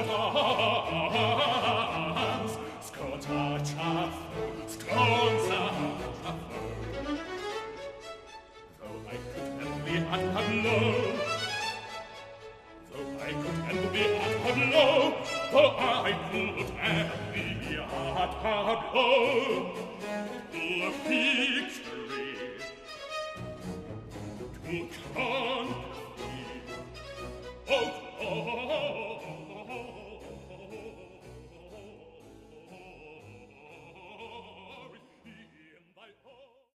dance, scotta chaff, stronza. Though I could envy at her blow, though I could envy at her blow, though I could envy at her blow, the victory to come.